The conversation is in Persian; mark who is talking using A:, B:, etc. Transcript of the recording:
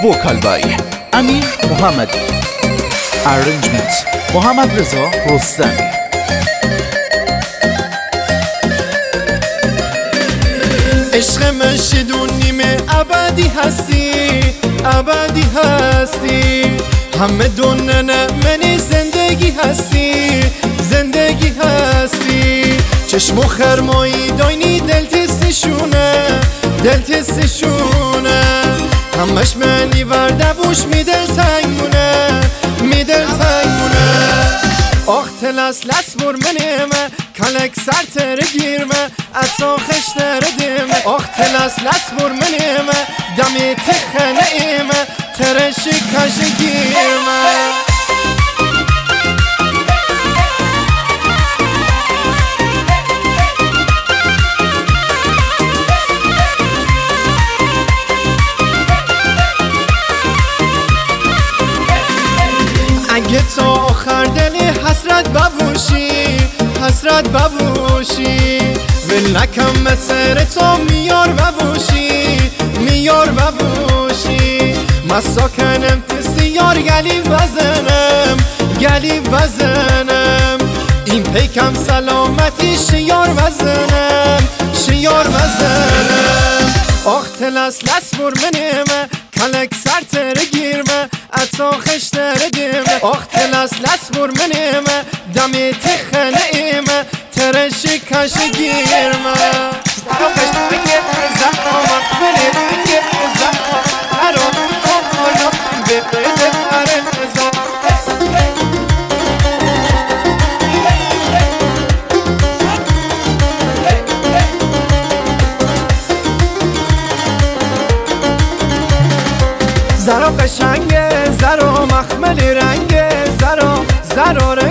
A: vocal by Amir Mohammadi, arrangement محمد رضا رستمی.
B: عشق من شدون نیمه ابدی هستی، ابدی هستی. همه دوننه منی زندگی هستی، زندگی هستی. چشم و خرمایی داینی دل تستشونه، دل تستشونه. همش منی ورده بوش میدل تنگونه، میدل تنگونه. آخ تلس لس بر منیمه کلک سر تره گیرمه اتا خشتره دیمه. آخ تلس لس بر منیمه دمی تخنه ایمه تره شکش گیرمه. اگه تا آخر دلی حسرت ببوشی، حسرت ببوشی. ول نکم مثل تو میار ببوشی، میار ببوشی. مساکنم تسیار گلی بزنم، گلی بزنم. این پیکم سلامتی شیار بزنم، شیار بزنم. آخ تلس لس بر منیمه کلک سر تره گیرمه اتا خشتره دیمه. آخ تلس لس بر منیمه دمی تخنه ایمه تره شکش گیرمه. زخمش بگیر زخمم بلید بگیر زخمم هرم کنم ببرد هرم زخم. زرا قشنگه زرا مخمل رنگه زرا زرا